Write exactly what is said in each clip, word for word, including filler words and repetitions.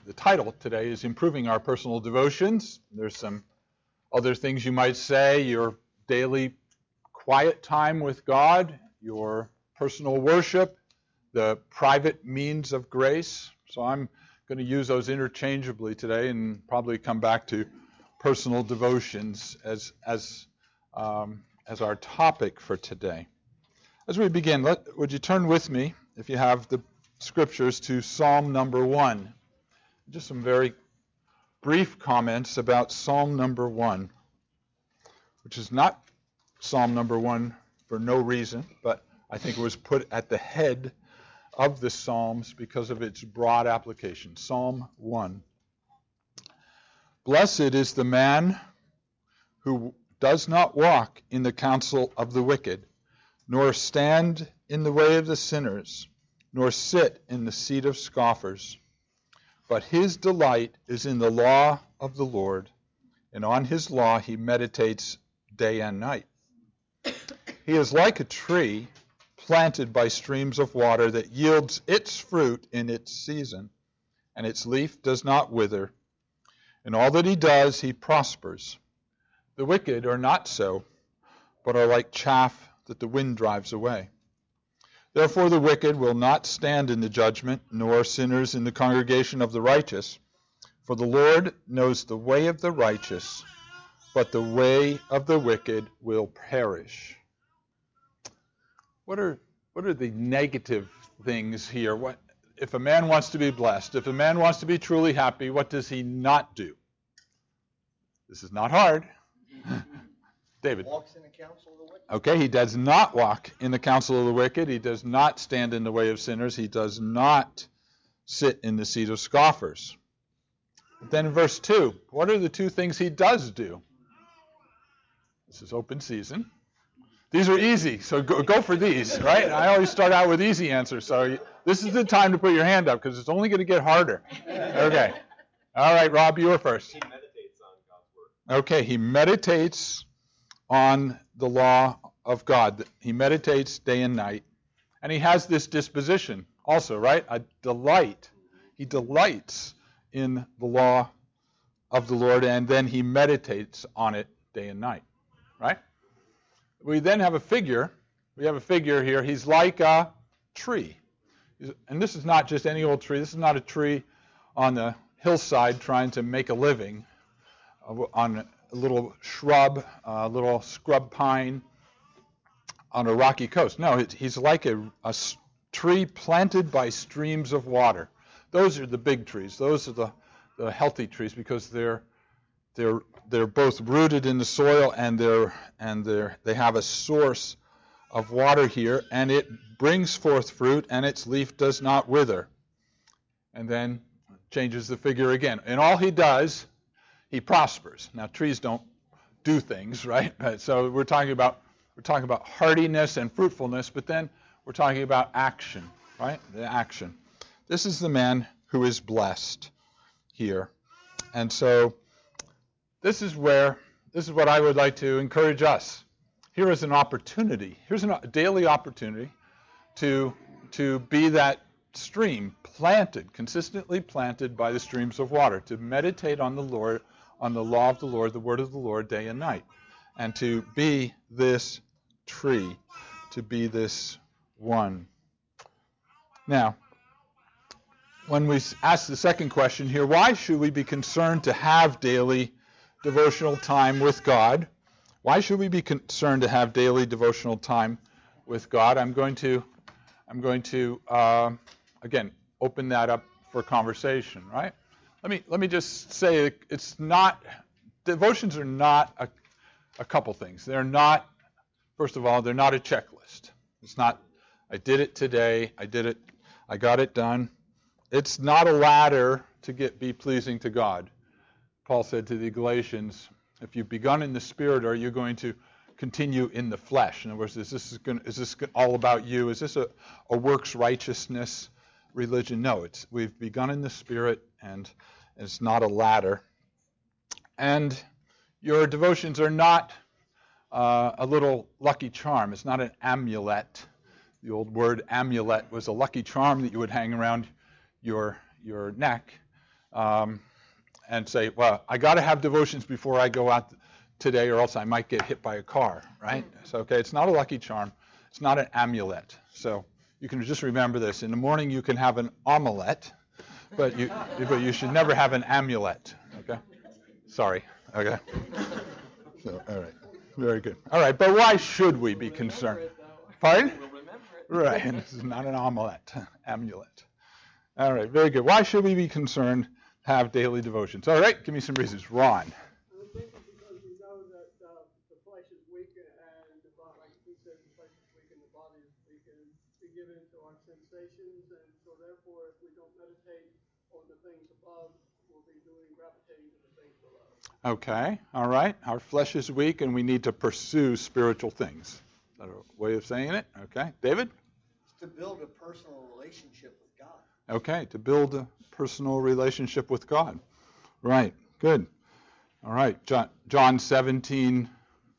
the title today is Improving Our Personal Devotions. There's some other things you might say, your daily quiet time with God, your personal worship, the private means of grace. So I'm going to use those interchangeably today and probably come back to personal devotions as as um, as our topic for today. As we begin, let, would you turn with me, if you have the scriptures, to Psalm number one. Just some very brief comments about Psalm number one, which is not Psalm number one for no reason, but I think it was put at the head of the Psalms because of its broad application. Psalm one. Blessed is the man who does not walk in the counsel of the wicked, nor stand in the way of the sinners, nor sit in the seat of scoffers. But his delight is in the law of the Lord, and on his law he meditates day and night. He is like a tree planted by streams of water that yields its fruit in its season, and its leaf does not wither. In all that he does, he prospers. The wicked are not so, but are like chaff that the wind drives away. Therefore the wicked will not stand in the judgment, nor sinners in the congregation of the righteous. For the Lord knows the way of the righteous, but the way of the wicked will perish. What are what are the negative things here? What if a man wants to be blessed, if a man wants to be truly happy, what does he not do? This is not hard. David. Walks in the counsel of the wicked. Okay, he does not walk in the counsel of the wicked. He does not stand in the way of sinners. He does not sit in the seat of scoffers. But then in verse two, what are the two things he does do? This is open season. These are easy, so go, go for these, right? I always start out with easy answers, so this is the time to put your hand up because it's only going to get harder. Okay. All right, Rob, you were first. He meditates on God's word. Okay, he meditates on the law of God. He meditates day and night. And he has this disposition also, right? A delight. He delights in the law of the Lord, and then he meditates on it day and night, right? We then have a figure. We have a figure here. He's like a tree. And this is not just any old tree. This is not a tree on the hillside trying to make a living on a little shrub, a little scrub pine on a rocky coast. No, he's like a, a tree planted by streams of water. Those are the big trees. Those are the, the healthy trees because they're they're they're both rooted in the soil and they're and they're they have a source of water here, and it brings forth fruit, and its leaf does not wither. And then changes the figure again. And all he does, he prospers. Now, trees don't do things, right? So we're talking about we're talking about hardiness and fruitfulness, but then we're talking about action, right? The action. This is the man who is blessed here. And so this is where this is what I would like to encourage us. Here is an opportunity. Here's a daily opportunity to to be that stream planted, consistently planted by the streams of water, to meditate on the Lord, on the law of the Lord, the word of the Lord, day and night, and to be this tree, to be this one. Now, when we ask the second question here, why should we be concerned to have daily devotional time with God? Why should we be concerned to have daily devotional time with God? I'm going to, I'm going to, uh, again, open that up for conversation, right? Let me let me just say it's not, devotions are not a, a couple things. They're not, first of all, they're not a checklist. It's not, I did it today, I did it, I got it done. It's not a ladder to get be pleasing to God. Paul said to the Galatians, if you've begun in the Spirit, are you going to continue in the flesh? In other words, is this, going, is this all about you? Is this a, a works righteousness religion? No, it's we've begun in the Spirit, and it's not a ladder. And your devotions are not uh, a little lucky charm. It's not an amulet. The old word amulet was a lucky charm that you would hang around your your neck. um, and say, well, I got to have devotions before I go out today or else I might get hit by a car, right? So, okay, it's not a lucky charm. It's not an amulet. So you can just remember this. In the morning you can have an omelette, but you, but you should never have an amulet, okay? Sorry, okay? So, all right, very good. All right, but why should we be concerned? Pardon? Right, and this is not an omelette, amulet. All right, very good. Why should we be concerned, have daily devotions? All right, give me some reasons. Ron. Because we know that uh, the flesh is weak, and the body, like he said, the flesh is weak and the body is weak, and we give in to our sensations, and so therefore, if we don't meditate on the things above, we'll be doing gravitating to the things below. Okay, all right. Our flesh is weak, and we need to pursue spiritual things. Is that a way of saying it? Okay, David. To build a personal relationship with God. Okay, to build a personal relationship with God. Right, good. All right, John, John seventeen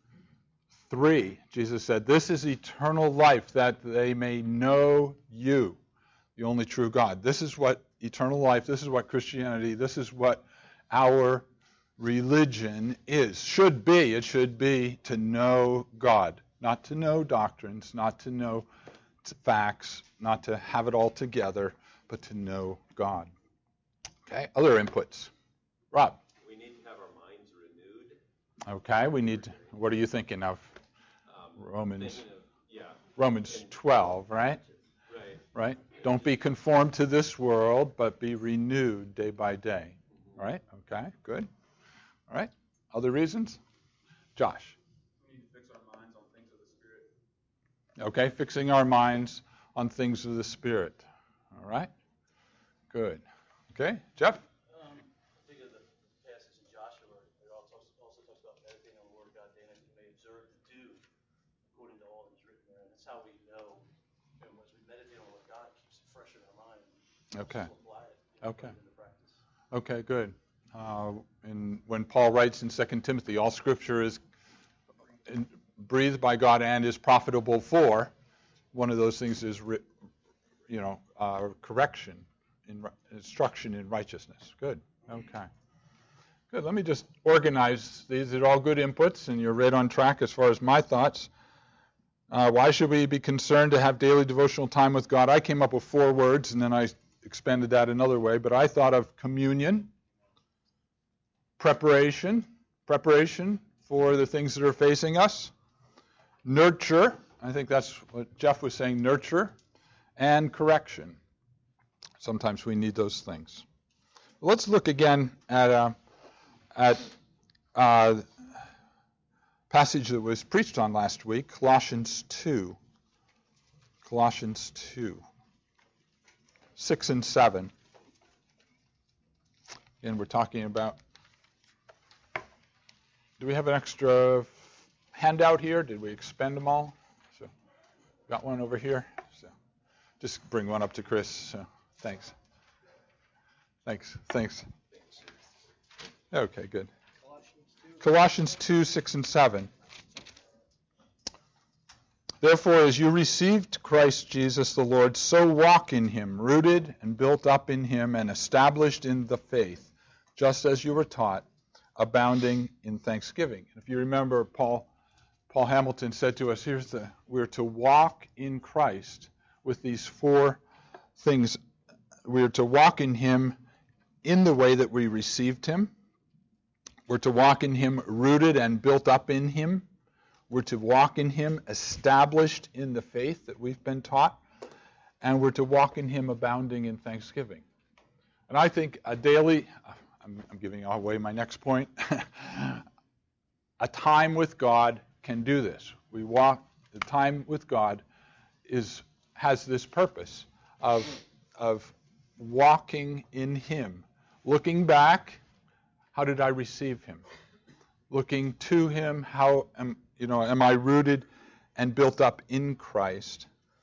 three, Jesus said, this is eternal life, that they may know you, the only true God. This is what eternal life, this is what Christianity, this is what our religion is, should be. It should be to know God, not to know doctrines, not to know facts, not to have it all together, but to know God. Okay, other inputs. Rob. We need to have our minds renewed. Okay, we need to, what are you thinking of? Um, Romans. thinking of, yeah. Romans twelve, right? Right. Right? Don't be conformed to this world, but be renewed day by day. All right? Okay, good. All right. Other reasons? Josh. We need to fix our minds on things of the Spirit. Okay, fixing our minds on things of the Spirit. All right? Good. Okay, Jeff? Um, I think of the passage in Joshua where it also talks, also talks about meditating on the Word of God day and night, you may observe to do according to all that is written there. And that's how we know. And as we meditate on the Word of God, it keeps it fresh in our mind. Okay. Apply it, you know, Okay. put it into practice. Okay, good. Uh, and when Paul writes in Second Timothy, all Scripture is in, breathed by God and is profitable for, one of those things is, you know, uh, correction, in, instruction in righteousness. Good. Okay. Good. Let me just organize. These are all good inputs, and you're right on track as far as my thoughts. Uh, why should we be concerned to have daily devotional time with God? I came up with four words, and then I expanded that another way, but I thought of communion, preparation, preparation for the things that are facing us, nurture, I think that's what Jeff was saying, nurture, and correction. Sometimes we need those things. Let's look again at a at a passage that was preached on last week, Colossians two. Colossians two, six and seven. And we're talking about, do we have an extra handout here? Did we expend them all? So, got one over here. So, just bring one up to Chris. So, thanks. Thanks. Thanks. Okay, good. Colossians two, six and seven. Therefore, as you received Christ Jesus the Lord, so walk in him, rooted and built up in him and established in the faith, just as you were taught, abounding in thanksgiving. If you remember, Paul Paul Hamilton said to us, here's the, we're to walk in Christ with these four things. We're to walk in him in the way that we received him. We're to walk in him rooted and built up in him. We're to walk in him established in the faith that we've been taught. And we're to walk in him abounding in thanksgiving. And I think a daily, I'm, I'm giving away my next point, a time with God can do this. We walk, the time with God is has this purpose of, of walking in him. Looking back, how did I receive him? Looking to him, how am you know am I rooted and built up in Christ?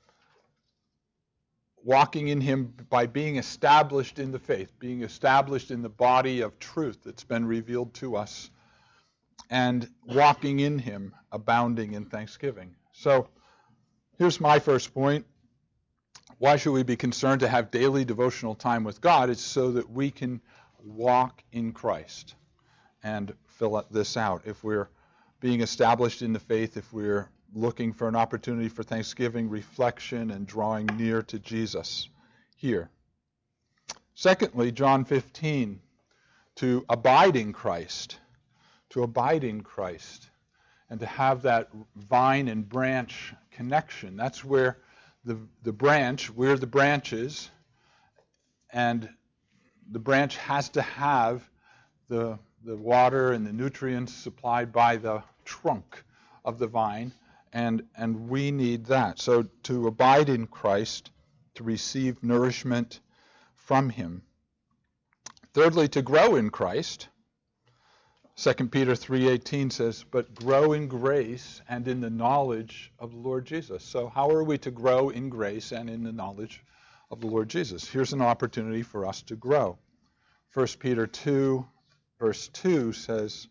Walking in him by being established in the faith, being established in the body of truth that's been revealed to us, and walking in him, abounding in thanksgiving. So here's my first point. Why should we be concerned to have daily devotional time with God? It's so that we can walk in Christ and fill this out. If we're being established in the faith, if we're looking for an opportunity for thanksgiving, reflection, and drawing near to Jesus here. Secondly, John fifteen, to abide in Christ, to abide in Christ, and to have that vine and branch connection. That's where the, the branch, we're the branches, and the branch has to have the, the water and the nutrients supplied by the trunk of the vine, and, and we need that. So to abide in Christ, to receive nourishment from him. Thirdly, to grow in Christ. Second Peter three eighteen says, but grow in grace and in the knowledge of the Lord Jesus. So how are we to grow in grace and in the knowledge of the Lord Jesus? Here's an opportunity for us to grow. First Peter two, verse two says,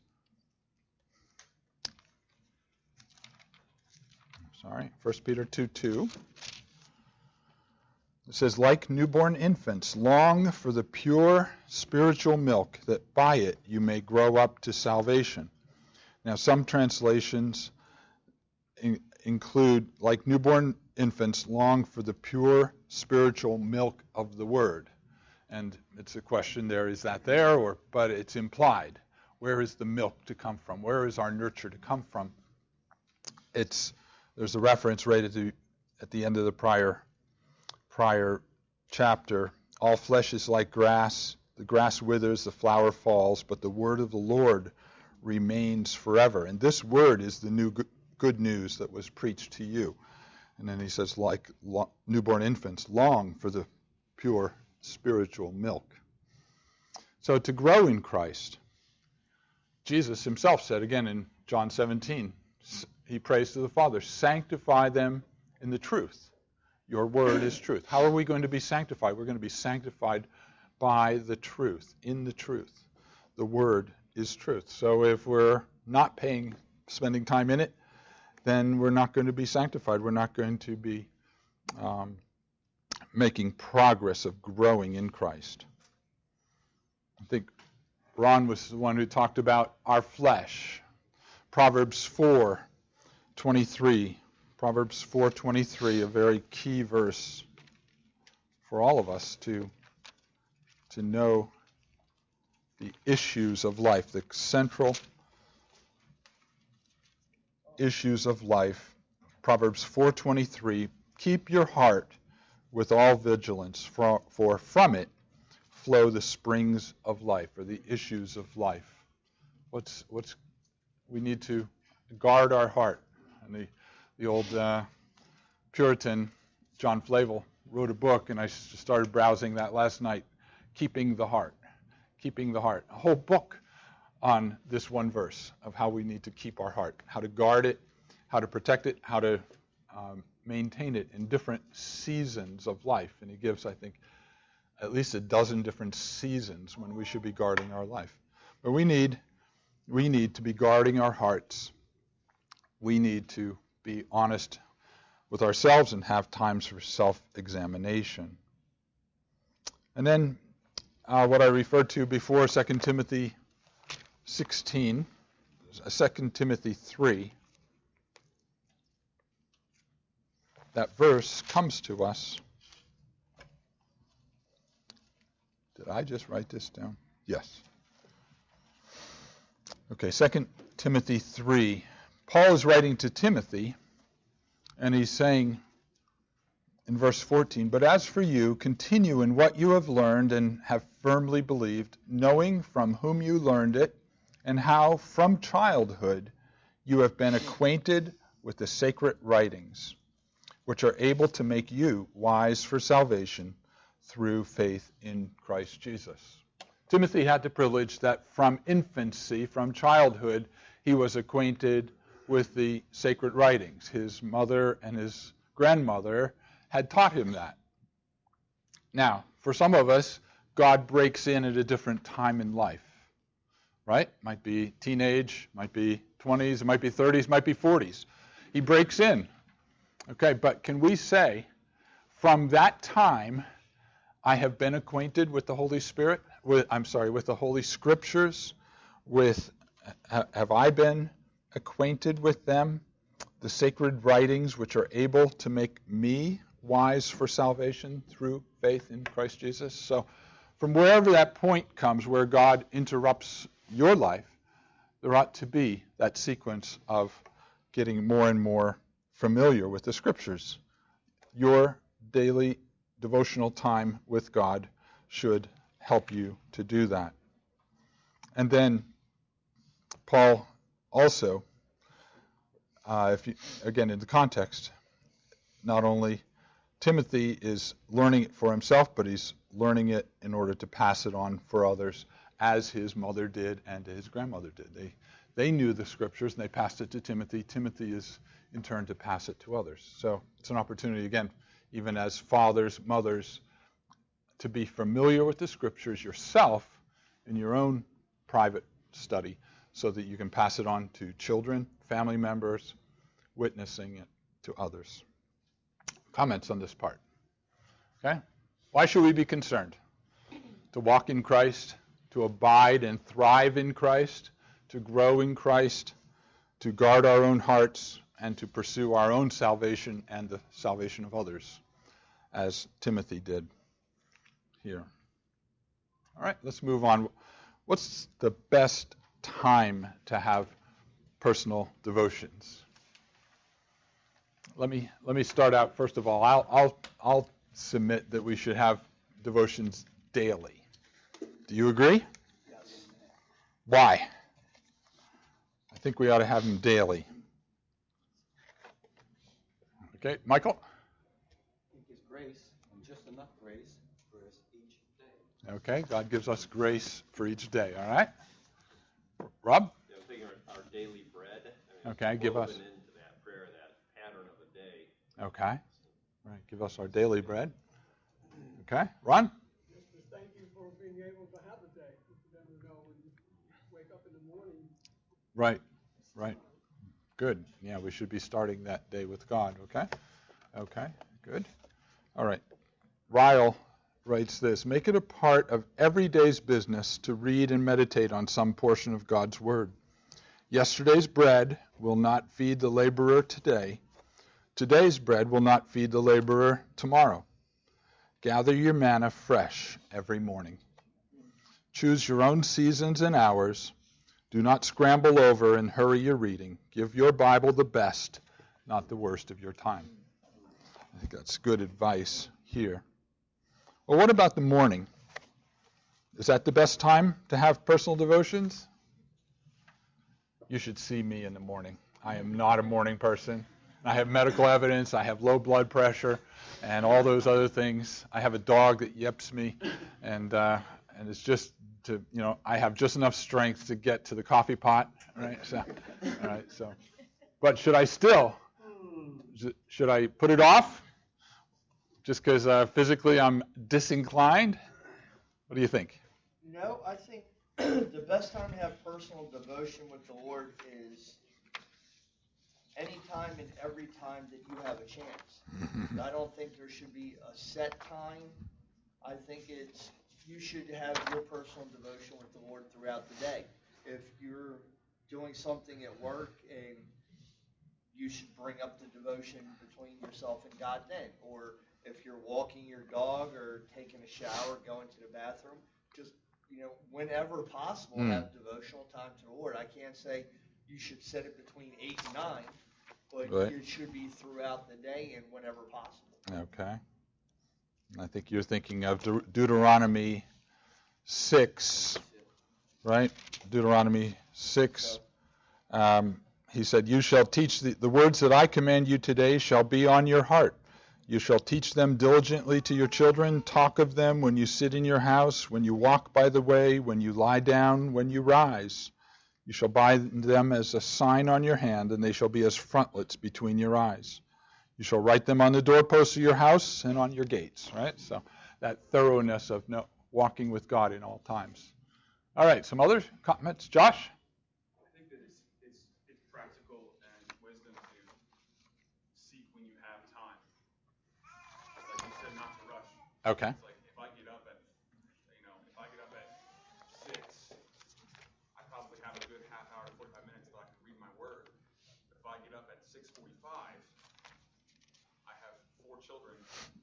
sorry, First Peter two two. It says, like newborn infants, long for the pure spiritual milk, that by it you may grow up to salvation. Now, some translations in, include, like newborn infants, long for the pure spiritual milk of the Word. And it's a question there, is that there? Or, but it's implied. Where is the milk to come from? Where is our nurture to come from? It's there's a reference right at the, at the end of the prior prior chapter. All flesh is like grass. The grass withers, the flower falls, but the word of the Lord remains forever. And this word is the new good news that was preached to you. And then he says, like newborn infants, long for the pure spiritual milk. So to grow in Christ, Jesus himself said again in John seventeen, he prays to the Father, sanctify them in the truth. Your word is truth. How are we going to be sanctified? We're going to be sanctified by the truth, in the truth. The word is truth. So if we're not paying, spending time in it, then we're not going to be sanctified. We're not going to be um, making progress of growing in Christ. I think Ron was the one who talked about our flesh. Proverbs four twenty-three. Proverbs four twenty-three, a very key verse for all of us to, to know the issues of life, the central issues of life. Proverbs four twenty-three, keep your heart with all vigilance, for, for from it flow the springs of life, or the issues of life. What's what's we need to guard our heart. And the The old uh, Puritan, John Flavel, wrote a book, and I started browsing that last night, Keeping the Heart. Keeping the Heart. A whole book on this one verse of how we need to keep our heart, how to guard it, how to protect it, how to um, maintain it in different seasons of life. And he gives, I think, at least a dozen different seasons when we should be guarding our life. But we need, we need to be guarding our hearts. We need to be honest with ourselves and have times for self-examination. And then uh, what I referred to before, Second Timothy sixteen, Second Timothy three, that verse comes to us. Did I just write this down? Yes. Okay, Second Timothy three. Paul is writing to Timothy, and he's saying in verse fourteen, but as for you, continue in what you have learned and have firmly believed, knowing from whom you learned it, and how from childhood you have been acquainted with the sacred writings, which are able to make you wise for salvation through faith in Christ Jesus. Timothy had the privilege that from infancy, from childhood, he was acquainted with the sacred writings. His mother and his grandmother had taught him that. Now, for some of us, God breaks in at a different time in life, right? Might be teenage, might be twenties, it might be thirties, might be forties. He breaks in. Okay, but can we say, from that time, I have been acquainted with the Holy Spirit? with I'm sorry, with the Holy Scriptures, with have I been acquainted with them, the sacred writings which are able to make me wise for salvation through faith in Christ Jesus. So from wherever that point comes where God interrupts your life, there ought to be that sequence of getting more and more familiar with the Scriptures. Your daily devotional time with God should help you to do that. And then Paul also, uh, if you, again in the context, not only Timothy is learning it for himself, but he's learning it in order to pass it on for others, as his mother did and his grandmother did. They they knew the Scriptures and they passed it to Timothy. Timothy is in turn to pass it to others. So it's an opportunity, again, even as fathers, mothers, to be familiar with the Scriptures yourself in your own private study so that you can pass it on to children, family members, witnessing it to others. Comments on this part? Okay? Why should we be concerned? To walk in Christ, to abide and thrive in Christ, to grow in Christ, to guard our own hearts, and to pursue our own salvation and the salvation of others, as Timothy did here. All right, let's move on. What's the best time to have personal devotions? Let me let me start out first of all. I'll I'll I'll submit that we should have devotions daily. Do you agree? Yes. Why? I think we ought to have them daily. Okay, Michael? I think His grace, and just enough grace for us each day. Okay, God gives us grace for each day, all right? Rob? Yeah, I'm thinking our daily bread. I mean, Okay, it's give us- woven into that prayer, that pattern of a day. Okay. All right, give us our daily bread. Okay, Ron? Just to thank you for being able to have a day. You never know when you wake up in the morning. Right, right. Good. Yeah, we should be starting that day with God, okay? Okay, good. All right. Ryle writes this: make it a part of every day's business to read and meditate on some portion of God's Word. Yesterday's bread will not feed the laborer today. Today's bread will not feed the laborer tomorrow. Gather your manna fresh every morning. Choose your own seasons and hours. Do not scramble over and hurry your reading. Give your Bible the best, not the worst of your time. I think that's good advice here. Well, what about the morning? Is that the best time to have personal devotions? You should see me in the morning. I am not a morning person. I have medical evidence. I have low blood pressure and all those other things. I have a dog that yips me, and uh, and it's just to, you know, I have just enough strength to get to the coffee pot, right? So, all right, so, but should I still, should I put it off just because uh, physically I'm disinclined? What do you think? No, I think the best time to have personal devotion with the Lord is any time and every time that you have a chance. I don't think there should be a set time. I think it's you should have your personal devotion with the Lord throughout the day. If you're doing something at work, and you should bring up the devotion between yourself and God then. Or if you're walking your dog or taking a shower, going to the bathroom, just, you know, whenever possible, Mm. have devotional time to the Lord. I can't say you should set it between eight and nine, but Right. it should be throughout the day and whenever possible. Okay. I think you're thinking of De- Deuteronomy six, right? Deuteronomy six. Um, he said, you shall teach the, the words that I command you today shall be on your heart. You shall teach them diligently to your children. Talk of them when you sit in your house, when you walk by the way, when you lie down, when you rise. You shall bind them as a sign on your hand, and they shall be as frontlets between your eyes. You shall write them on the doorposts of your house and on your gates, right? So that thoroughness of no, walking with God in all times. All right, some other comments? Josh? I think that it's, it's, it's practical and wisdom to seek when you have time. Like you said, not to rush. Okay. It's like if I get up at, you know, if I get up at six forty-five, I have four children.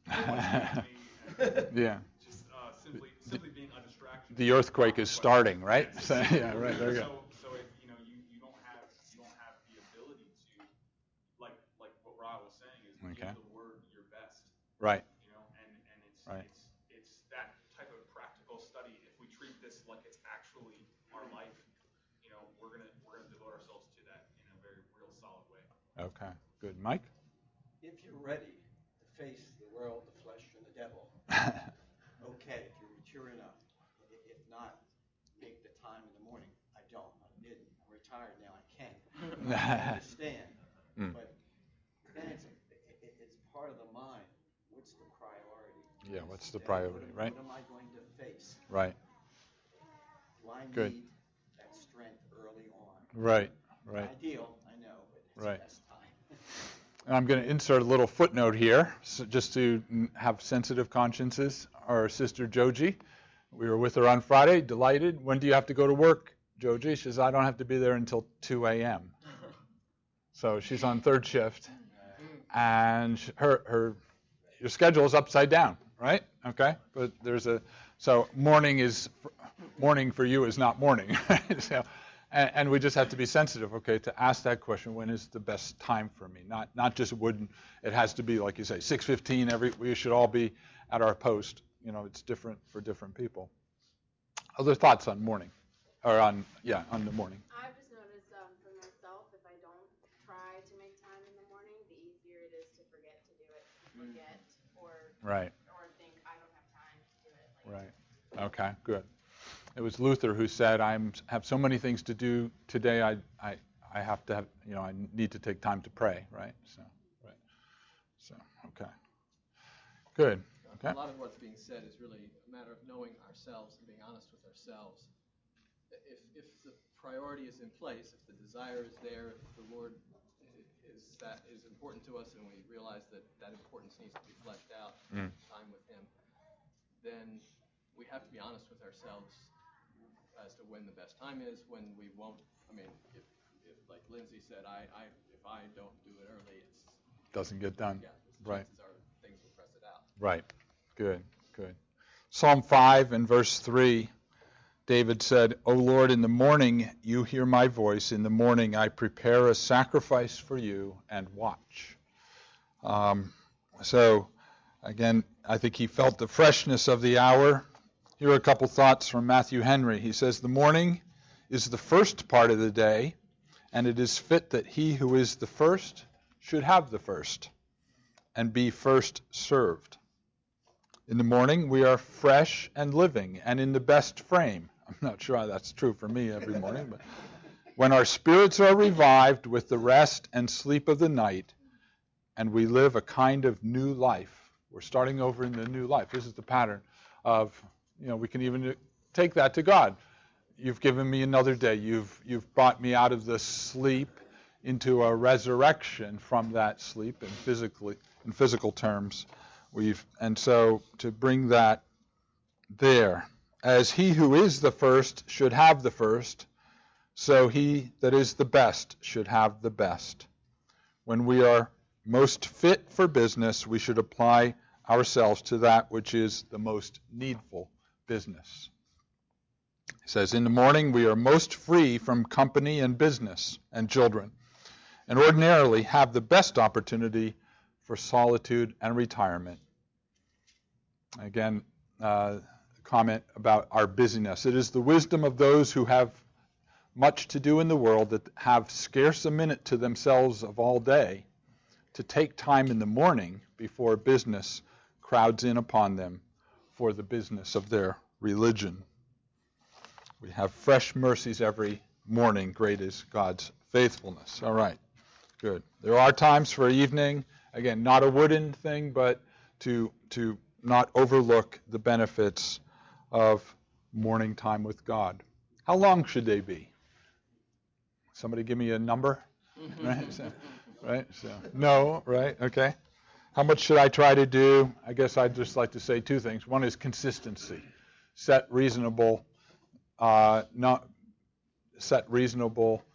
and Yeah. Just uh, simply, simply being a distraction. The earthquake is starting, right? So, yeah, right. There you go. So, so if, you know, you, you don't have you don't have the ability to, like like what Ra was saying, is Okay. give the word your best. Right. You know, and, and it's Right. it's it's that type of practical study. If we treat this like it's actually our life, you know, we're gonna we're gonna devote ourselves to that in a very real solid way. Okay. Good. Mike? If you're ready to face the world, the flesh, and the devil, okay, if you're mature enough. I- If not, make the time in the morning. I don't. I didn't. I'm retired now. I can. I understand. Mm. But then it's, it, it- it's part of the mind. What's the priority? Yeah, what's the Today, priority, what, right? What am I going to face? Right. Do I Good. need that strength early on? Right. Right. Ideal, I know, but it's Right. the best time. And I'm going to insert a little footnote here, so just to mm, have sensitive consciences. Our sister Joji, we were with her on Friday, delighted. When do you have to go to work, Joji? She says, I don't have to be there until two a.m. So she's on third shift, and sh- her her your schedule is upside down, right? Okay, but there's a so morning is morning for you is not morning, right? So, and, and we just have to be sensitive, okay, to ask that question: when is the best time for me? Not not just wouldn't. It has to be like you say, six fifteen. Every we should all be at our post. You know, it's different for different people. Other thoughts on morning, or on yeah, on the morning. I've just noticed um, for myself, if I don't try to make time in the morning, the easier it is to forget to do it, forget, or Right. or think I don't have time to do it. Like, Right. Okay. Good. It was Luther who said, "I have so many things to do today. I I I have to have you know I need to take time to pray." Right. So. Right. So. Okay. Good. Okay. A lot of what's being said is really a matter of knowing ourselves and being honest with ourselves. If if the priority is in place, if the desire is there, if the Lord is that is important to us, and we realize that that importance needs to be fleshed out, Mm. time with Him, then we have to be honest with ourselves as to when the best time is, when we won't. I mean, if, if like Lindsay said, I, I if I don't do it early, it's Doesn't get done. yeah, Right. chances are things will press it out. Right. Good. Good. Psalm five and verse three, David said, O Lord, in the morning you hear my voice. In the morning I prepare a sacrifice for you and watch. Um, so, again, I think he felt the freshness of the hour. Here are a couple thoughts from Matthew Henry. He says, the morning is the first part of the day, and it is fit that he who is the first should have the first and be first served. In the morning, we are fresh and living and in the best frame. I'm not sure that's true for me every morning, but when our spirits are revived with the rest and sleep of the night, and we live a kind of new life. We're starting over in the new life. This is the pattern of, you know, we can even take that to God. You've given me another day. You've you've brought me out of the sleep into a resurrection from that sleep in physically in physical terms. We've and so to bring that there, as he who is the first should have the first, so he that is the best should have the best. When we are most fit for business, we should apply ourselves to that which is the most needful business. He says, in the morning we are most free from company and business and children, and ordinarily have the best opportunity for solitude and retirement. Again, uh, comment about our busyness. It is the wisdom of those who have much to do in the world that have scarce a minute to themselves of all day to take time in the morning before business crowds in upon them for the business of their religion. We have fresh mercies every morning. Great is God's faithfulness. All right, good. There are times for evening. Again, not a wooden thing, but to to not overlook the benefits of morning time with God. How long should they be? Somebody give me a number? Right? So, right? So, no, right? Okay. How much should I try to do? I guess I'd just like to say two things. One is consistency. Set reasonable, uh, not set reasonable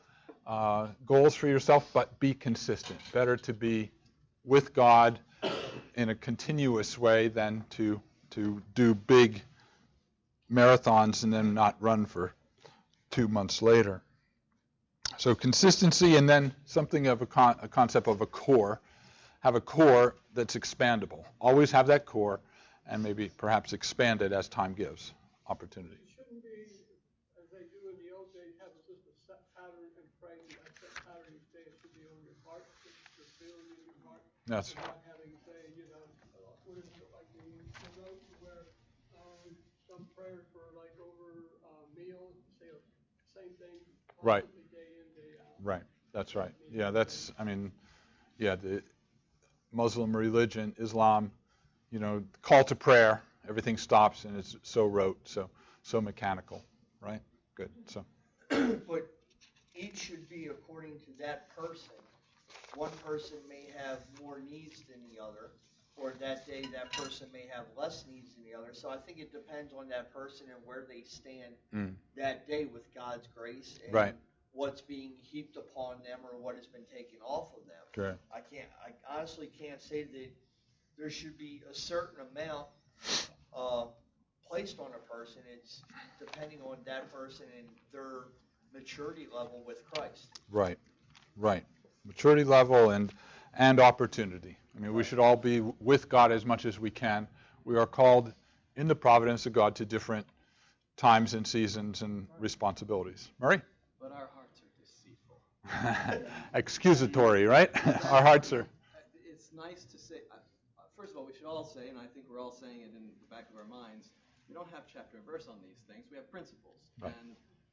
uh, goals for yourself, but be consistent. Better to be with God in a continuous way than to to do big marathons and then not run for two months later. So consistency, and then something of a, con- a concept of a core. Have a core that's expandable. Always have that core, and maybe perhaps expand it as time gives opportunity. It shouldn't be, as they do in the old days, have just a set pattern and pray. That set pattern each day, it should be on your heart, it's feeling in your heart. That's and not having, say, you know, what is it, like the, the note where um, some prayers for like over uh, meals, say the same thing. Right. Day in, day out. Right. That's right. Yeah, that's, I mean, yeah, the Muslim religion, Islam, you know, call to prayer, everything stops and it's so rote, so so mechanical, right? Good. So. But each should be according to that person. One person may have more needs than the other, or that day that person may have less needs than the other. So I think it depends on that person and where they stand Mm. that day with God's grace and Right. what's being heaped upon them or what has been taken off of them. Correct. I can't. I honestly can't say that there should be a certain amount uh, placed on a person. It's depending on that person and their maturity level with Christ. Right. Right. Maturity level and and opportunity. I mean, we should all be with God as much as we can. We are called in the providence of God to different times and seasons and responsibilities. Murray? But our hearts are deceitful. Excusatory, right? Our hearts are. It's nice to say, uh, first of all, we should all say, and I think we're all saying it in the back of our minds, we don't have chapter and verse on these things. We have principles. Right. And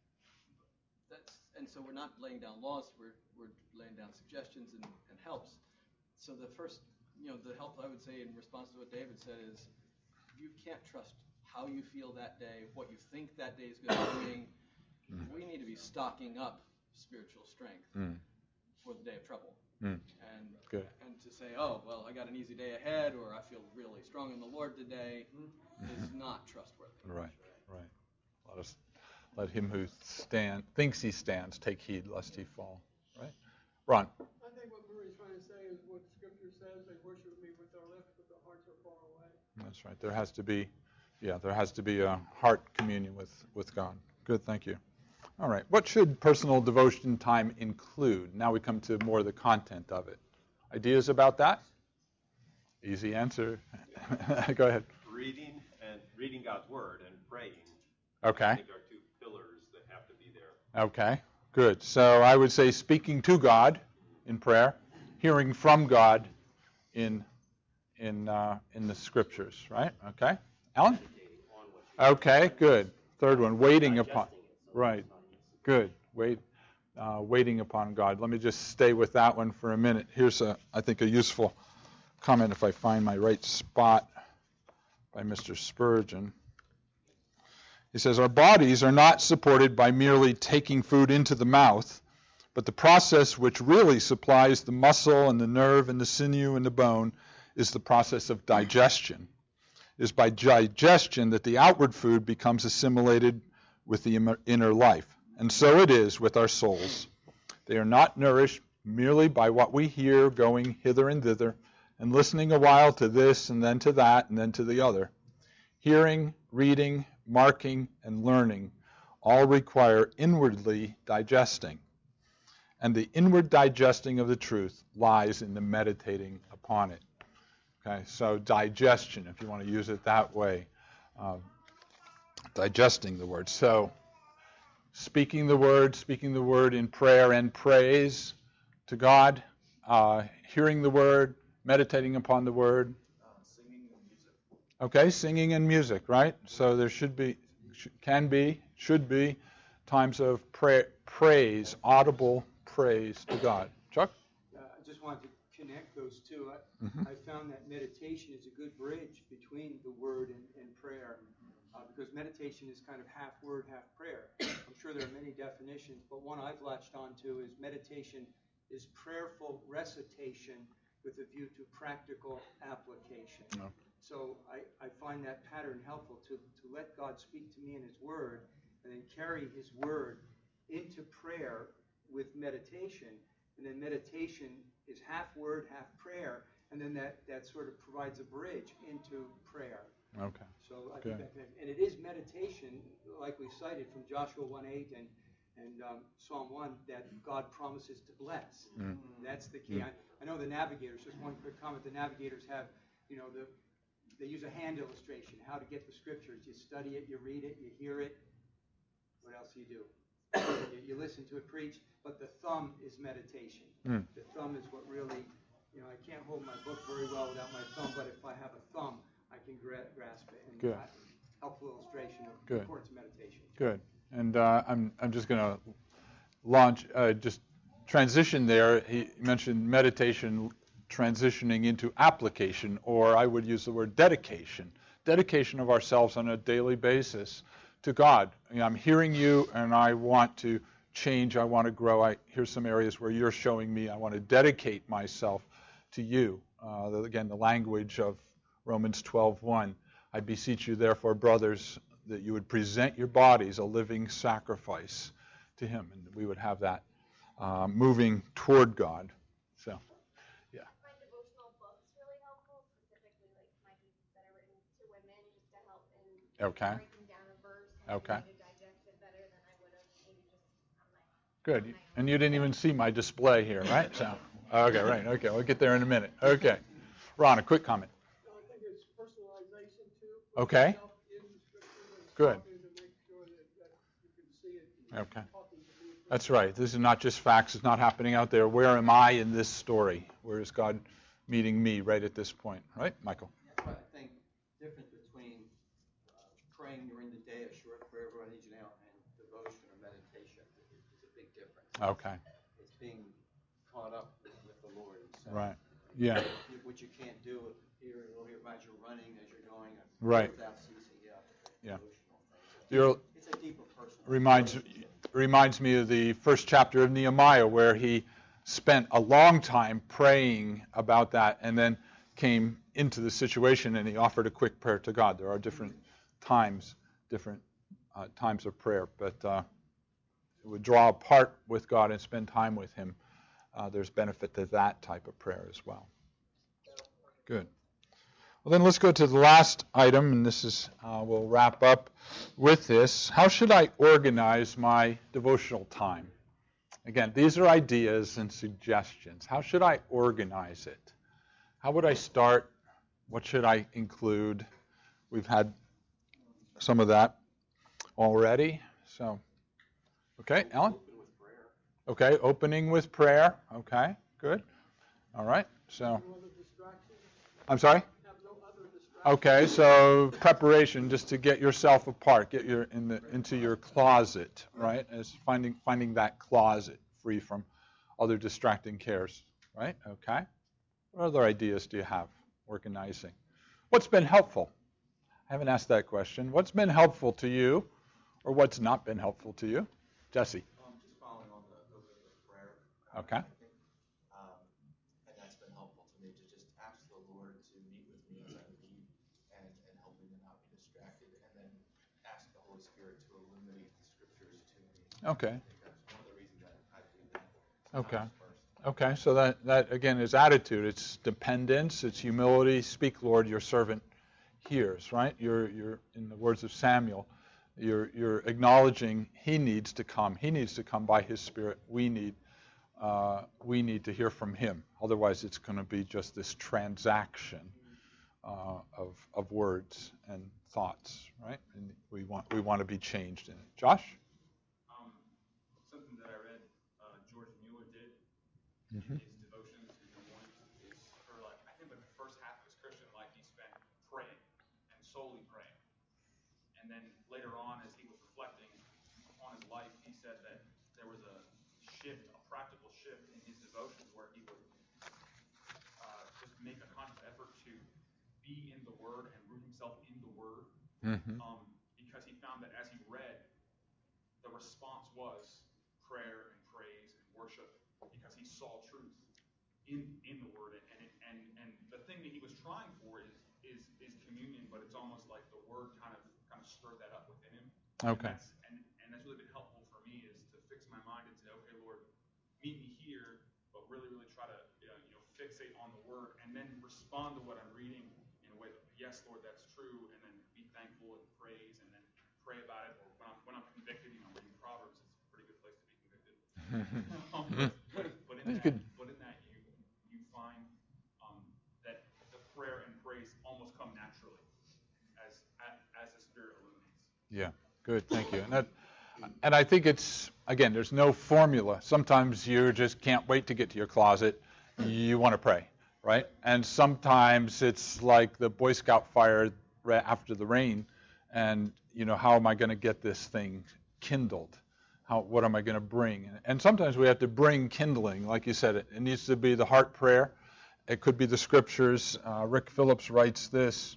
that's and so we're not laying down laws, we're, we're laying down suggestions and, and helps. So the first, you know, the help I would say in response to what David said is, you can't trust how you feel that day, what you think that day is going to bring. Mm. We need to be stocking up spiritual strength Mm. for the day of trouble. Mm. And Good. and to say, oh, well, I got an easy day ahead, or I feel really strong in the Lord today, is not trustworthy. Right. Right. Let us let him who stand thinks he stands take heed lest he fall. Right. Ron. I think what Murray's trying to say is what Scripture says, they worship me with their lips, but their hearts are far away. That's right. There has to be, yeah, there has to be a heart communion with, with God. Good, thank you. All right. What should personal devotion time include? Now we come to more of the content of it. Ideas about that? Easy answer. Go ahead. Reading and reading God's Word and praying. Okay. I think are two pillars that have to be there. Okay. Good. So I would say speaking to God in prayer, hearing from God in in uh, in the Scriptures. Right. Okay. Alan. Okay. Good. Third one, waiting upon. Right. Good. Wait. Uh, waiting upon God. Let me just stay with that one for a minute. Here's a, I think, a useful comment if I find my right spot by Mister Spurgeon. He says, our bodies are not supported by merely taking food into the mouth, but the process which really supplies the muscle and the nerve and the sinew and the bone is the process of digestion. It is by digestion that the outward food becomes assimilated with the inner life. And so it is with our souls. They are not nourished merely by what we hear going hither and thither, and listening a while to this and then to that and then to the other. Hearing, reading, marking, and learning all require inwardly digesting. And the inward digesting of the truth lies in the meditating upon it. Okay, so digestion, if you want to use it that way, uh, digesting the word. So speaking the word, speaking the word in prayer and praise to God, uh, hearing the word, meditating upon the word. Uh, singing and music. Okay, singing and music, right? So there should be, can be, should be times of pra- praise, audible praise to God. Chuck? Uh, I just wanted to connect those two. I, Mm-hmm. I found that meditation is a good bridge between the word and, and prayer, uh, because meditation is kind of half word, half prayer. I'm sure there are many definitions, but one I've latched onto is meditation is prayerful recitation with a view to practical application. No. So I, I find that pattern helpful to, to let God speak to me in His Word and then carry His Word into prayer with meditation, and then meditation is half word, half prayer, and then that, that sort of provides a bridge into prayer. Okay. So I Good. think that, and it is meditation, like we cited from Joshua one eight and and um, Psalm one, that God promises to bless. Mm. That's the key. Mm. I, I know the navigators. Just one quick comment: the navigators have, you know, the they use a hand illustration how to get the scriptures. You study it, you read it, you hear it. What else do you do? you, you listen to it preach. But the thumb is meditation. Mm. The thumb is what really, you know, I can't hold my book very well without my thumb, but if I have a thumb, I can gra- grasp it. And Good. I, helpful illustration of Good. the importance of meditation. Good. And uh, I'm I'm just going to launch, uh, just transition there. He mentioned meditation transitioning into application, or I would use the word dedication. Dedication of ourselves on a daily basis to God. You know, I'm hearing you, and I want to change. I want to grow. I here's some areas where you're showing me I want to dedicate myself to you. Uh, the, again, the language of Romans twelve one. I beseech you, therefore, brothers, that you would present your bodies a living sacrifice to Him, and we would have that uh, moving toward God. So, yeah. My devotional books really helpful, specifically like my pieces that are written to women, just to help in Okay. breaking down a verse and Okay. to digest it better than I would have maybe just on my. Good. And you didn't even see my display here, right? So, okay, right. Okay, we'll get there in a minute. Okay. Ron, a quick comment. No, I think it's personalization too. Okay. Yourself in the scripture and Good. talking to make sure that, that you can see it. and Okay. talking to me. That's right. This is not just facts. It's not happening out there. Where am I in this story? Where is God meeting me right at this point? Right, Michael? That's why I think difference between uh, praying during the day, a short prayer, everyone needs you now, and devotion or meditation is, is a big difference. Okay. It's being caught up with, with the Lord. Himself. Right. Yeah. Which you can't do here, here as you're running, as you're going, Right. without ceasing. Yeah. Yeah. Devotional things. You're, It's a deeper personal. reminds reminds me of the first chapter of Nehemiah, where he spent a long time praying about that, and then came into the situation and he offered a quick prayer to God. There are different times, different uh, times of prayer, but uh, it would draw apart with God and spend time with Him. Uh, there's benefit to that type of prayer as well. Good. Well, then let's go to the last item, and this is, uh, we'll wrap up with this. How should I organize my devotional time? Again, these are ideas and suggestions. How should I organize it? How would I start? What should I include? We've had some of that already. So, okay, Alan? Okay, opening with prayer. Okay, good. All right, so. No other distractions? I'm sorry? Have no other distractions? Okay, so preparation, just to get yourself apart, get your in the into your closet, right? As finding finding that closet free from other distracting cares, right? Okay. What other ideas do you have? Organizing. What's been helpful? I haven't asked that question. What's been helpful to you, or what's not been helpful to you? Jesse. Um, just following on the, the, the prayer. Okay. I think, um, and that's been helpful to me to just ask the Lord to meet with me as I lead and, and help me to not be distracted, and then ask the Holy Spirit to illuminate the scriptures to me. Okay. I think that's one of the reasons that I do that. Okay. First. Okay, so that, that again is attitude. It's dependence. It's humility. Speak, Lord, your servant hears, right? You're, you're in the words of Samuel, you're, you're acknowledging he needs to come. He needs to come by his Spirit. We need, uh, we need to hear from him. Otherwise, it's going to be just this transaction uh, of, of words and thoughts, right? And we want, we want to be changed in it. Josh? Um, something that I read uh, George Mueller did Mm-hmm. in his devotions in the mornings is, or like, I think like the first half of his Christian life he spent praying and solely praying. And then later on, as he was reflecting on his life, he said that there was a shift, a practical shift in his devotions where he would uh, just make a conscious effort to be in the Word and root himself in the Word. Mm-hmm. Um, because he found that as he read, the response was prayer and praise and worship, because he saw truth in in the Word, and it, and and the thing that he was trying for is is is communion, but it's almost like the Word kind of kind of stirred that up within him. Okay. And that's, and, and that's really been helpful for me, is to fix my mind and say, okay, Lord, word and then respond to what I'm reading in a way that, yes, Lord, that's true, and then be thankful and praise, and then pray about it. Or when I'm, when I'm convicted, you know, reading Proverbs is a pretty good place to be convicted. um, but, but, but, in that, but in that, you you find um, that the prayer and praise almost come naturally as as the Spirit illuminates. Yeah, good, thank you. And that, and I think it's, again, there's no formula. Sometimes you just can't wait to get to your closet. You want to pray, right? And sometimes it's like the Boy Scout fire after the rain, and, you know, how am I going to get this thing kindled? How, what am I going to bring? And sometimes we have to bring kindling, like you said. It, it needs to be the heart prayer. It could be the scriptures. Uh, Rick Phillips writes this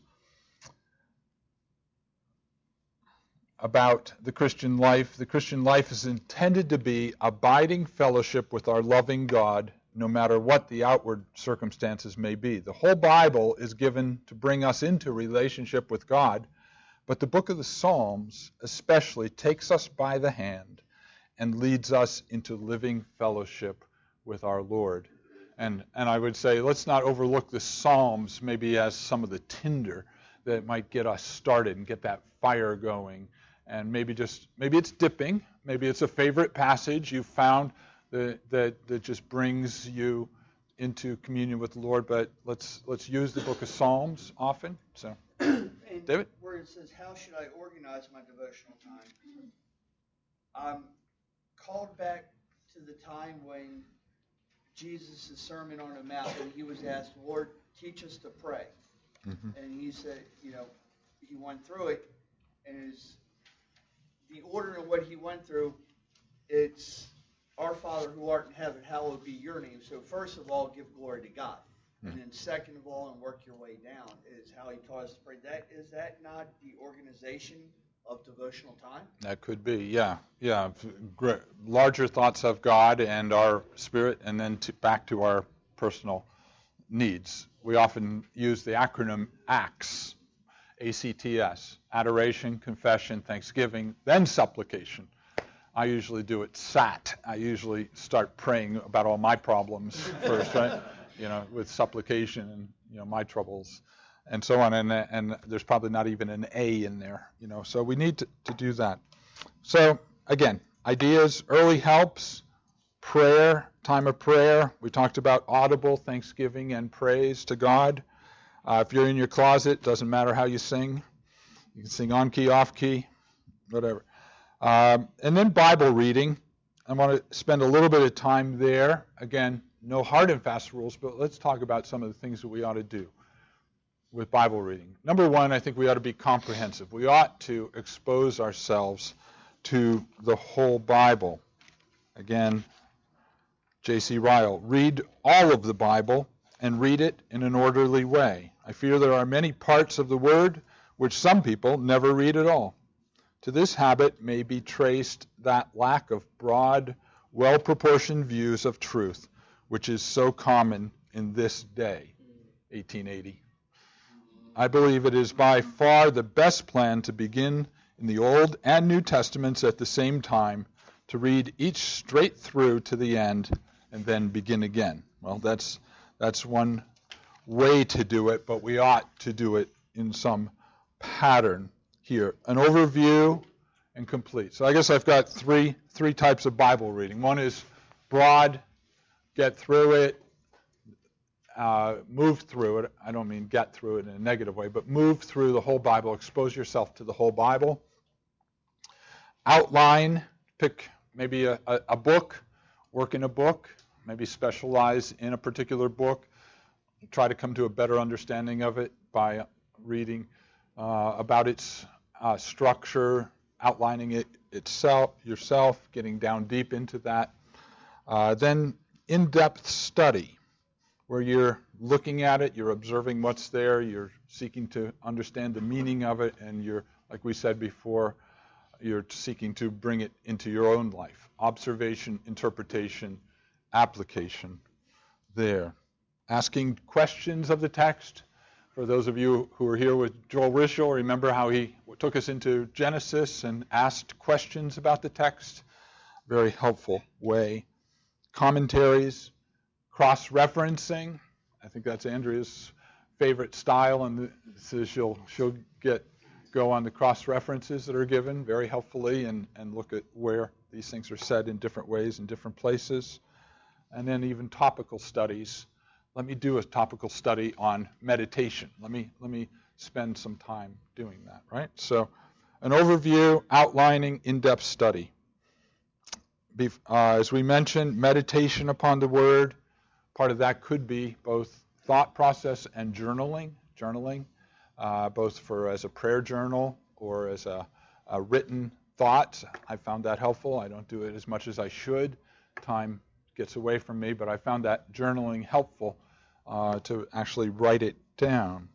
about the Christian life. The Christian life is intended to be abiding fellowship with our loving God, no matter what the outward circumstances may be. The whole Bible is given to bring us into relationship with God, but the book of the Psalms especially takes us by the hand and leads us into living fellowship with our Lord. And and I would say, let's not overlook the Psalms maybe as some of the tinder that might get us started and get that fire going. And maybe just, maybe it's dipping, maybe it's a favorite passage you found that, that, that just brings you into communion with the Lord. But let's let's use the book of Psalms often. So, and David? Where it says, how should I organize my devotional time? I'm called back to the time when Jesus' Sermon on the Mount, when he was asked, Lord, teach us to pray. Mm-hmm. And he said, you know, he went through it, and his, the order of what he went through, it's, our Father who art in heaven, hallowed be your name. So first of all, give glory to God. Mm-hmm. And then second of all, and work your way down, is how he taught us to pray. That, is that not the organization of devotional time? That could be, yeah. Yeah, great. Larger thoughts of God and our spirit, and then to, back to our personal needs. We often use the acronym ACTS, A C T S, adoration, confession, thanksgiving, then supplication. I usually do it S A T. I usually start praying about all my problems first, right? You know, with supplication and, you know, my troubles and so on. And and there's probably not even an A in there, you know. So we need to, to do that. So, again, ideas, early helps, prayer, time of prayer. We talked about audible thanksgiving and praise to God. Uh, if you're in your closet, doesn't matter how you sing. You can sing on key, off key, whatever. Um, and then Bible reading. I want to spend a little bit of time there. Again, no hard and fast rules, but let's talk about some of the things that we ought to do with Bible reading. Number one, I think we ought to be comprehensive. We ought to expose ourselves to the whole Bible. Again, J C Ryle, read all of the Bible and read it in an orderly way. I fear there are many parts of the Word which some people never read at all. To this habit may be traced that lack of broad, well-proportioned views of truth, which is so common in this day, eighteen eighty. I believe it is by far the best plan to begin in the Old and New Testaments at the same time, to read each straight through to the end and then begin again. Well, that's that's one way to do it, but we ought to do it in some pattern here. An overview and complete. So I guess I've got three three types of Bible reading. One is broad, get through it, uh, move through it. I don't mean get through it in a negative way, but move through the whole Bible. Expose yourself to the whole Bible. Outline, pick maybe a, a, a book, work in a book, maybe specialize in a particular book. Try to come to a better understanding of it by reading uh, about its uh, structure, outlining it itself, yourself, getting down deep into that. Uh, then in-depth study, where you're looking at it, you're observing what's there, you're seeking to understand the meaning of it, and you're, like we said before, you're seeking to bring it into your own life. Observation, interpretation, application there. Asking questions of the text. For those of you who were here with Joel Rischel, remember how he took us into Genesis and asked questions about the text. Very helpful way. Commentaries, cross-referencing. I think that's Andrea's favorite style, and so she'll she'll get go on the cross references that are given very helpfully and, and look at where these things are said in different ways in different places. And then even topical studies. Let me do a topical study on meditation. Let me let me spend some time doing that, right? So an overview, outlining, in-depth study. Be, uh, as we mentioned, meditation upon the Word. Part of that could be both thought process and journaling, journaling, uh, both for as a prayer journal or as a, a written thought. I found that helpful. I don't do it as much as I should. Time gets away from me, but I found that journaling helpful uh, to actually write it down.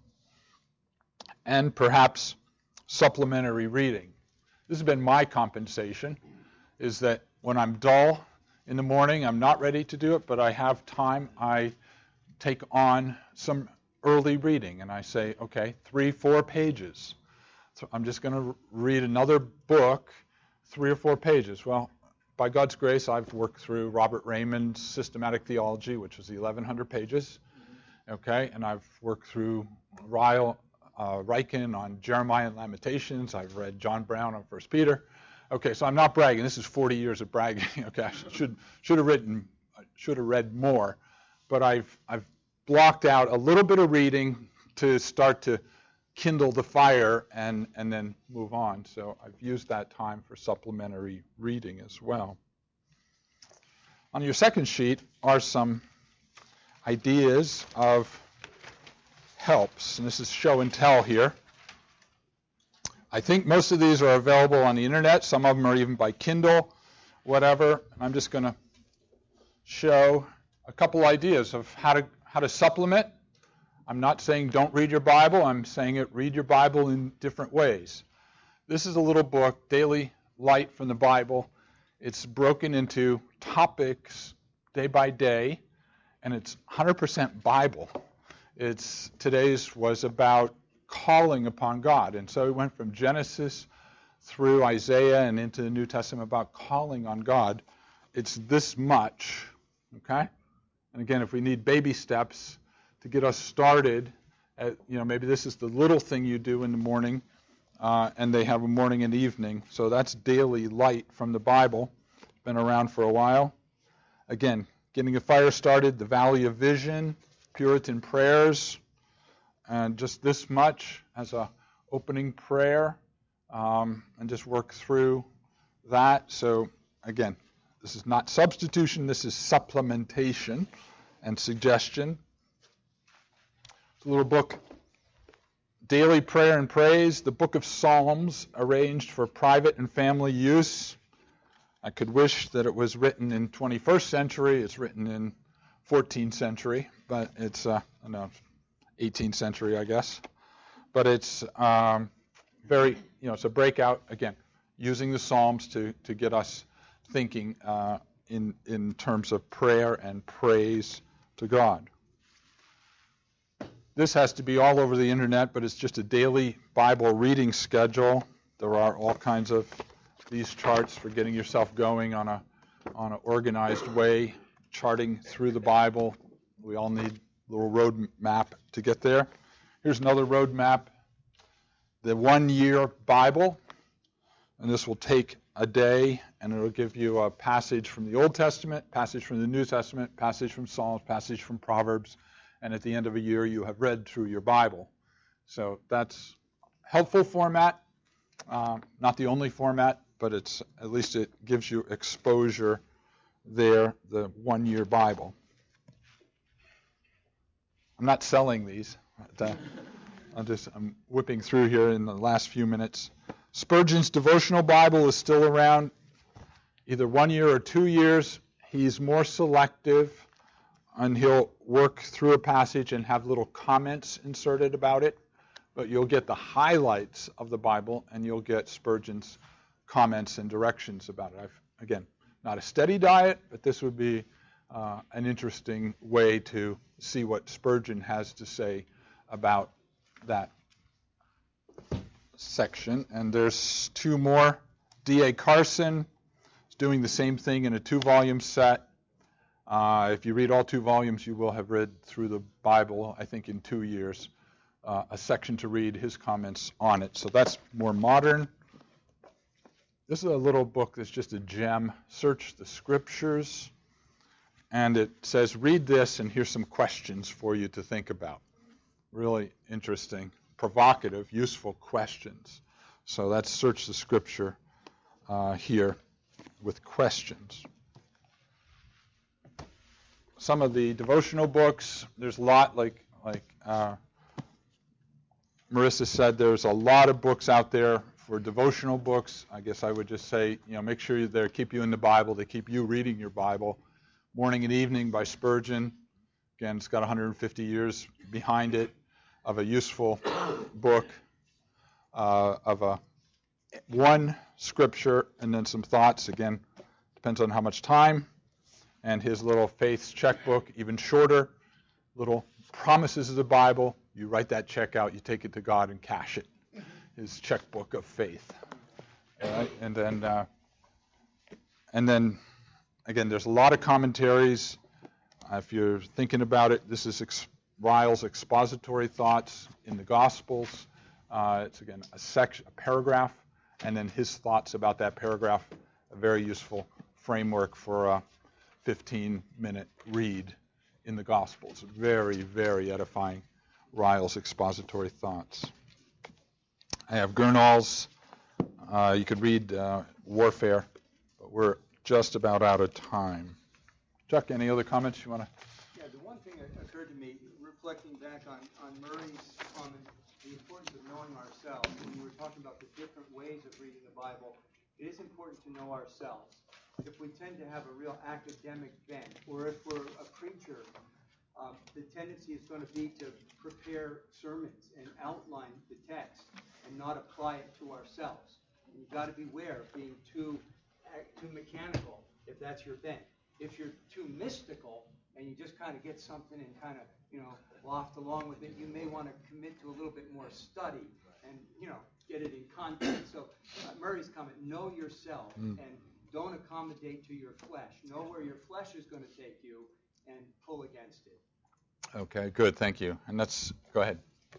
And perhaps supplementary reading. This has been my compensation, is that when I'm dull in the morning, I'm not ready to do it, but I have time, I take on some early reading, and I say, okay, three, four pages. So I'm just going to read another book, three or four pages. Well, by God's grace, I've worked through Robert Raymond's Systematic Theology, which was eleven hundred pages, okay, and I've worked through Ryle uh, Ryken on Jeremiah and Lamentations. I've read John Brown on First Peter. Okay, so I'm not bragging. This is forty years of bragging. Okay, I should should have written, should have read more, but I've I've blocked out a little bit of reading to start to kindle the fire and and then move on. So I've used that time for supplementary reading as well. On your second sheet are some ideas of helps, and this is show and tell here. I think most of these are available on the internet. Some of them are even by Kindle, whatever. I'm just going to show a couple ideas of how to how to supplement. I'm not saying don't read your Bible. I'm saying it read your Bible in different ways. This is a little book, Daily Light from the Bible. It's broken into topics day by day, and it's one hundred percent Bible. It's today's was about calling upon God. And so we went from Genesis through Isaiah and into the New Testament about calling on God. It's this much, okay? And again, if we need baby steps to get us started, at, you know, maybe this is the little thing you do in the morning, uh, and they have a morning and evening. So that's Daily Light from the Bible. It's been around for a while. Again, getting a fire started, the Valley of Vision, Puritan Prayers, and just this much as a opening prayer, um, and just work through that. So again, this is not substitution, this is supplementation and suggestion. It's a little book, Daily Prayer and Praise, the Book of Psalms, arranged for private and family use. I could wish that it was written in twenty-first century. It's written in fourteenth century, but it's, uh, I don't know, eighteenth century, I guess. But it's um, very, you know, it's a breakout, again, using the Psalms to, to get us thinking uh, in, in terms of prayer and praise to God. This has to be all over the internet, but it's just a daily Bible reading schedule. There are all kinds of these charts for getting yourself going on a on an organized way, charting through the Bible. We all need a little road map to get there. Here's another road map, the one-year Bible, and this will take a day, and it'll give you a passage from the Old Testament, passage from the New Testament, passage from Psalms, passage from Proverbs, and at the end of a year you have read through your Bible. So that's helpful format, uh, not the only format, but it's at least it gives you exposure there, the one-year Bible. I'm not selling these. But, uh, I'm just I'm whipping through here in the last few minutes. Spurgeon's devotional Bible is still around, either one year or two years. He's more selective, and he'll work through a passage and have little comments inserted about it. But you'll get the highlights of the Bible, and you'll get Spurgeon's comments and directions about it. I've, again, not a steady diet, but this would be uh, an interesting way to see what Spurgeon has to say about that section. And there's two more. D A Carson is doing the same thing in a two-volume set. Uh, if you read all two volumes, you will have read through the Bible, I think, in two years. Uh, a section to read, his comments on it. So that's more modern. This is a little book that's just a gem. Search the Scriptures. And it says, read this, and here's some questions for you to think about. Really interesting, provocative, useful questions. So that's Search the Scripture uh, here with questions. Some of the devotional books, there's a lot, like like uh, Marissa said, there's a lot of books out there for devotional books. I guess I would just say, you know, make sure you're there, keep you in the Bible, they keep you reading your Bible. Morning and Evening by Spurgeon. Again, it's got one hundred fifty years behind it of a useful book uh, of a one scripture and then some thoughts. Again, depends on how much time. And his little Faith's checkbook, even shorter, little promises of the Bible. You write that check out, you take it to God and cash it. His checkbook of faith. All right, and then, uh, and then, again, there's a lot of commentaries. Uh, if you're thinking about it, this is ex- Ryle's expository thoughts in the Gospels. Uh, it's again a section, a paragraph, and then his thoughts about that paragraph. A very useful framework for a fifteen-minute read in the Gospels. Very, very edifying. Ryle's expository thoughts. I have Gurnall's. Uh, you could read uh, Warfare, but we're just about out of time. Chuck, any other comments you want to? Yeah, the one thing that occurred to me, reflecting back on, on Murray's comment, the importance of knowing ourselves. When you were talking about the different ways of reading the Bible, it is important to know ourselves. If we tend to have a real academic bent, or if we're a preacher, um, the tendency is going to be to prepare sermons and outline the text and not apply it to ourselves. And you've got to beware of being too too mechanical if that's your bent. If you're too mystical and you just kind of get something and kind of, you know, loft along with it, you may want to commit to a little bit more study and, you know, get it in context. So uh, Murray's comment, know yourself mm. and don't accommodate to your flesh. Know where your flesh is going to take you and pull against it. Okay, good, thank you. And let's go ahead.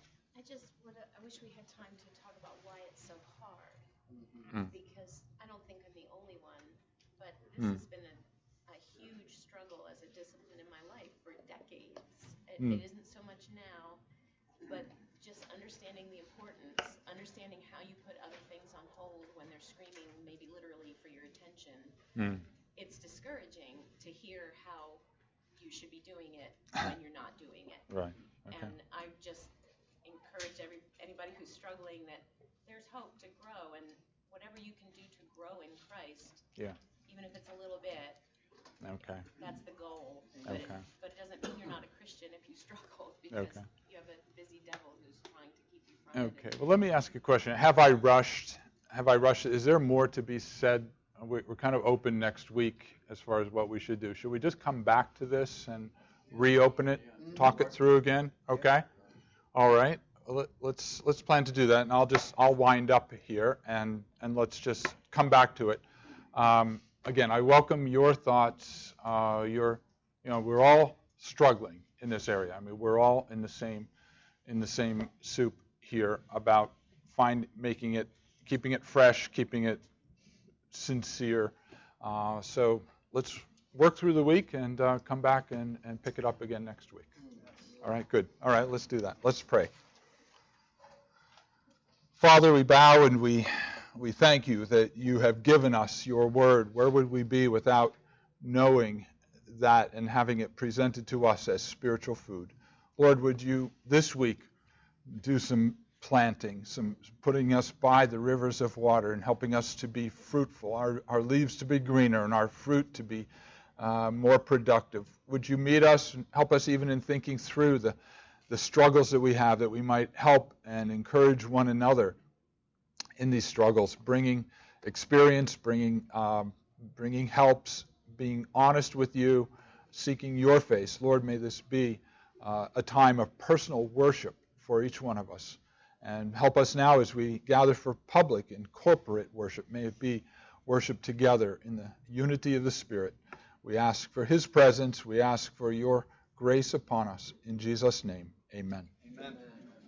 I just would, I wish we had time to talk about why it's so hard, mm. because I don't think I'm the only one, but this mm. has been a, a huge struggle as a discipline in my life for decades. It, mm. it isn't so much now, but just understanding the importance, understanding how you put other things on hold when they're screaming, maybe literally for your attention. Mm. It's discouraging to hear how you should be doing it when you're not doing it. Right. Okay. And I just encourage every anybody who's struggling that there's hope to grow, and whatever you can do to grow in Christ, yeah. even if it's a little bit, okay. that's the goal. But, okay. it, but it doesn't mean you're not a Christian if you struggle, because okay. you have a busy devil who's trying to keep you from okay. it. Well, let me ask you a question. Have I rushed? Have I rushed? Is there more to be said? We're kind of open next week as far as what we should do. Should we just come back to this and reopen it, talk it through again? Okay. All right. Let's let's plan to do that, and I'll just I'll wind up here and and let's just come back to it. Um, again, I welcome your thoughts. Uh, your you know we're all struggling in this area. I mean, we're all in the same in the same soup here about find making it, keeping it fresh, keeping it sincere. Uh, so let's work through the week and uh, come back and, and pick it up again next week. All right, good. All right, let's do that. Let's pray. Father, we bow and we we thank you that you have given us your word. Where would we be without knowing that and having it presented to us as spiritual food? Lord, would you this week do some planting, some putting us by the rivers of water and helping us to be fruitful, our, our leaves to be greener and our fruit to be uh, more productive. Would you meet us and help us even in thinking through the, the struggles that we have, that we might help and encourage one another in these struggles, bringing experience, bringing, um, bringing helps, being honest with you, seeking your face. Lord, may this be uh, a time of personal worship for each one of us. And help us now as we gather for public and corporate worship. May it be worship together in the unity of the Spirit. We ask for his presence. We ask for your grace upon us. In Jesus' name, amen.